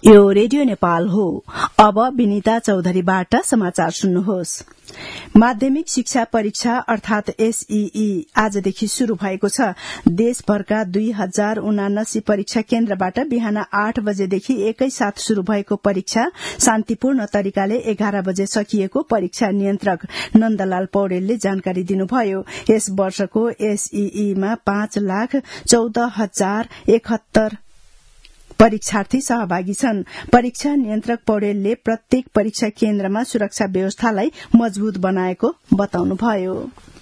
यो रेडियो नेपाल हो। अब विनिता चौधरीबाट समाचार सुन्नुहोस्। माध्यमिक शिक्षा परीक्षा अर्थात एसईई आजदेखि शुरू भएको छ। देशभरका 2079 परीक्षा केन्द्रबाट बिहान 8 बजेदेखि एकैसाथ शुरू भएको परीक्षा शान्तिपूर्ण तरिकाले 11 बजे सकिएको परीक्षा नियन्त्रक नन्दलाल पौडेलले जानकारी दिनुभयो। यस वर्षको एसईईमा 5,14,071 परीक्षार्थी सहभागी छन्। परीक्षा नियन्त्रक पौडेलले प्रत्येक परीक्षा केन्द्रमा सुरक्षा व्यवस्थालाई मजबूत बनाएको बताउनुभयो।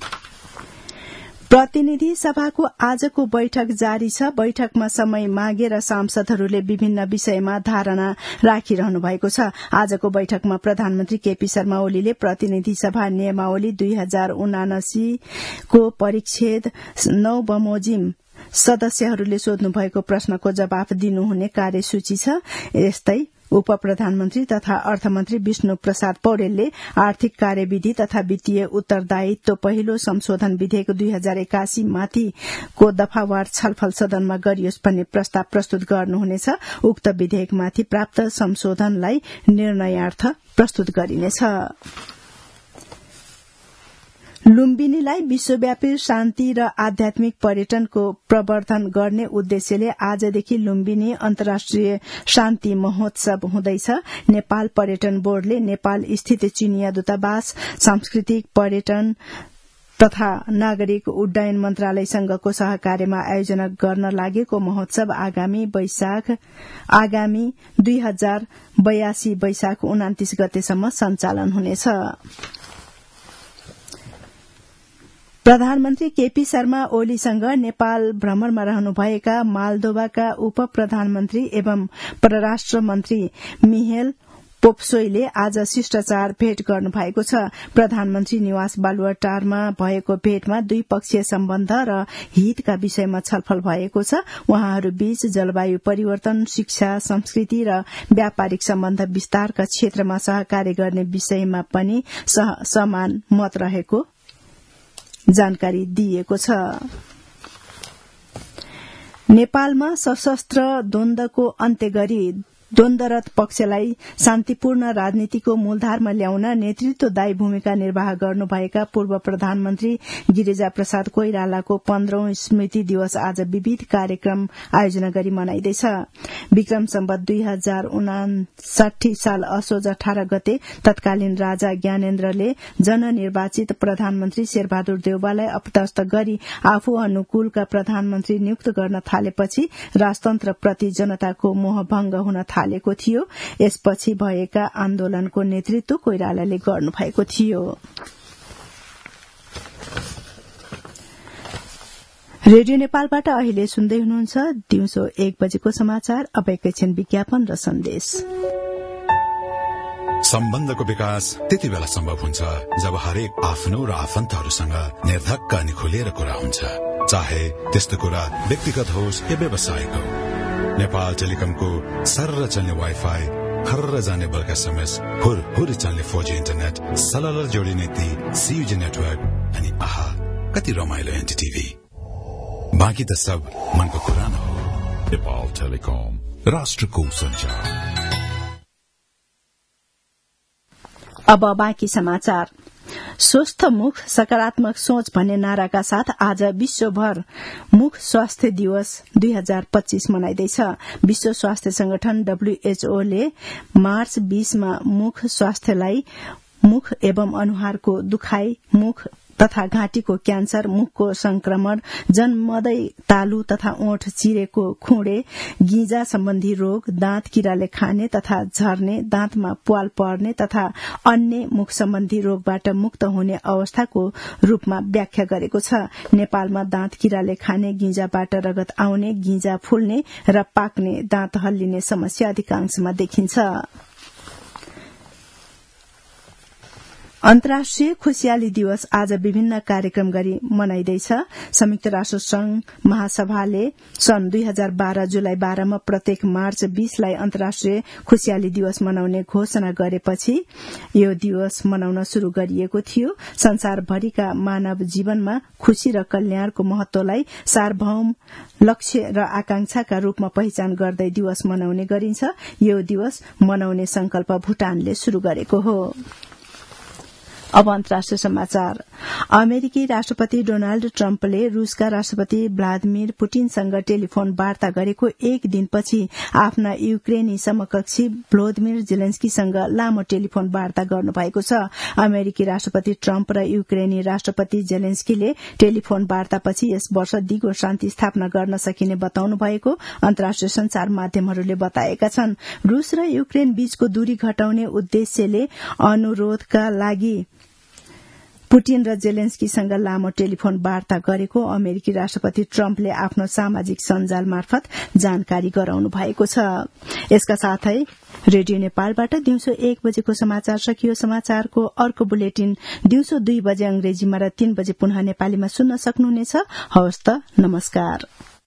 प्रतिनिधि सभाको आजको बैठक जारी छ। बैठकमा समय मागेर सांसदहरूले विभिन्न विषयमा धारणा राखिरहनु भएको छ। आजको बैठकमा प्रधानमन्त्री केपी शर्मा ओलीले प्रतिनिधि सभा नियमावली 2079 को परिच्छेद 9 बमोजिम सदस्यहरूले सोध्नु भएको प्रश्नको जवाफ दिनुहुने कार्यसूची छ। यस्तै उप प्रधानमन्त्री तथा अर्थमन्त्री विष्णु प्रसाद पौडेलले आर्थिक कार्यविधि तथा वित्तीय उत्तरदायित्व पहिलो संशोधन विधेयक 2081 माथिको दफावार छलफल सदनमा गरियोस् भन्ने प्रस्ताव प्रस्तुत गर्नुहुनेछ। उक्त विधेयकमाथि प्राप्त संशोधनलाई निर्णयार्थ प्रस्तुत गरिनेछ। लुम्बिनीलाई विश्वव्यापी शान्ति र आध्यात्मिक पर्यटनको प्रवर्धन गर्ने उद्देश्यले आजदेखि लुम्बिनी अन्तर्राष्ट्रिय शान्ति महोत्सव हुँदैछ। नेपाल पर्यटन बोर्डले नेपाल स्थित चीनिया दूतावास, सांस्कृतिक पर्यटन तथा नागरिक उड्डयन मन्त्रालयसँगको सहकार्यमा आयोजना गर्न लागेको महोत्सव आगामी 2082 वैशाख 29 गतेसम्म सञ्चालन हुनेछ। प्रधानमन्त्री केपी शर्मा ओलीसँग नेपाल भ्रमणमा रहनुभएका मालदोभाका उप प्रधानमन्त्री एवं परराष्ट्र मन्त्री मिहेल पोप्सोईले आज शिष्टाचार भेट गर्नुभएको छ। प्रधानमन्त्री निवास बालुवाटारमा भएको भेटमा द्विपक्षीय सम्बन्ध र हितका विषयमा छलफल भएको छ। उहाँहरूबीच जलवायु परिवर्तन, शिक्षा, संस्कृति र व्यापारिक सम्बन्ध विस्तारका क्षेत्रमा सहकार्य गर्ने विषयमा पनि समान मत रहेको जानकारी दिएको छ। नेपालमा सशस्त्र द्वन्द्वको अन्त्य गरी द्वन्द्वरत पक्षलाई शान्तिपूर्ण राजनीतिको मूलधारमा ल्याउन नेतृत्वदायी भूमिका निर्वाह गर्नुभएका पूर्व प्रधानमन्त्री गिरिजा प्रसाद कोइरालाको 15औं स्मृति दिवस आज विविध कार्यक्रम आयोजना गरी मनाइँदैछ। विक्रम सम्वत 2059 साल असोज 18 गते तत्कालीन राजा ज्ञानेन्द्रले जननिर्वाचित प्रधानमन्त्री शेरबहादुर देउवालाई अपदस्थ गरी आफू अनुकूलका प्रधानमन्त्री नियुक्त गर्न थालेपछि राजतन्त्रप्रति जनताको मोहभंग हुन थालेको थियो। यसपछि भएका आन्दोलनको नेतृत्व कोइरालाले गर्नुभएको थियो। रेडियो नेपालबाट अहिले सुन्दै हुनुहुन्छ दिउँसो 1 बजेको समाचार। अब एकैछिन विज्ञापन र सन्देश। सम्बन्धको विकास त्यति बेला सम्भव हुन्छ जब हरेक आफ्नो र आफन्तहरूसँग निर्धक्क अनि खुलेर कुरा हुन्छ, चाहे त्यस्तो कुरा व्यक्तिगत होस् या व्यावसायिक हो। नेपाल टेलिकमको सर्र चल्ने वाइफाई, खर्र जाने बल्क एसएमएस, हुर चल्ने 4G इन्टरनेट, सलल जोडिने ती CUG नेटवर्क अनि आहा कति रमाइलो एनटीटीभी। बाँकी त सब मनको कुरा न हो। नेपाल टेलिकम, राष्ट्रको सञ्चार। अब बाँकी समाचार। स्वस्थ मुख सकारात्मक सोच भन्ने नाराका साथ आज विश्वभर मुख स्वास्थ्य दिवस 2025 मनाइँदैछ। विश्व स्वास्थ्य संगठन WHO ले मार्च 20 मा मुख स्वास्थ्यलाई मुख एवं अनुहारको दुखाइ, मुख तथा घाँटीको क्यान्सर, मुखको संक्रमण, जन्मदै तालु तथा ओठ चिरेको खुँडे, गिजा सम्बन्धी रोग, दाँत किराले खाने तथा झर्ने, दाँतमा प्वाल पर्ने तथा अन्य मुख सम्बन्धी रोगबाट मुक्त हुने अवस्थाको रूपमा व्याख्या गरेको छ। नेपालमा दाँत किराले खाने, गिजाबाट रगत आउने, गिजा फुल्ने र पाक्ने, दाँत हल्लिने समस्या अधिकांशमा देखिन्छ। अन्तर्राष्ट्रिय खुशियाली दिवस आज विभिन्न कार्यक्रम गरी मनाइँदैछ। संयुक्त राष्ट्र संघ महासभाले सन् 2012 जुलाई 12 मा प्रत्येक मार्च 20 लाई अन्तर्राष्ट्रिय खुशियाली दिवस मनाउने घोषणा गरेपछि यो दिवस मनाउन शुरू गरिएको थियो। संसारभरिका मानव जीवनमा खुशी र कल्याणको महत्वलाई सार्वभौम लक्ष्य र आकांक्षाका रूपमा पहिचान गर्दै दिवस मनाउने गरिन्छ। यो दिवस मनाउने संकल्प भूटानले शुरू गरेको हो। अब अन्तर्राष्ट्रिय समाचार। अमेरिकी राष्ट्रपति डोनाल्ड ट्रम्पले रूसका राष्ट्रपति भ्लादिमिर पुटिनसँग टेलिफोन वार्ता गरेको एक दिनपछि आफ्ना युक्रेनी समकक्षी भ्लोदिमिर जेलेन्स्कीसँग लामो टेलिफोन वार्ता गर्नुभएको छ। अमेरिकी राष्ट्रपति ट्रम्प र युक्रेनी राष्ट्रपति जेलेन्स्कीले टेलिफोन वार्तापछि यस वर्ष दिगो शान्ति स्थापना गर्न सकिने बताउनु भएको अन्तर्राष्ट्रिय संचार माध्यमहरूले बताएका छन्। रूस र युक्रेन बीचको दूरी घटाउने उद्देश्यले अनुरोधका लागि पुटिन र जेलेन्स्कीसँग लामो टेलिफोन वार्ता गरेको अमेरिकी राष्ट्रपति ट्रम्पले आफ्नो सामाजिक सञ्जाल मार्फत जानकारी गराउनु भएको छ। यसका साथै रेडियो नेपालबाट दिउँसो 1 बजेको समाचार सकियो। समाचारको अर्को बुलेटिन दिउँसो 2 बजे अंग्रेजीमा र 3 बजे पुनः नेपालीमा सुन्न सक्नुहुनेछ। हवस् त, नमस्कार।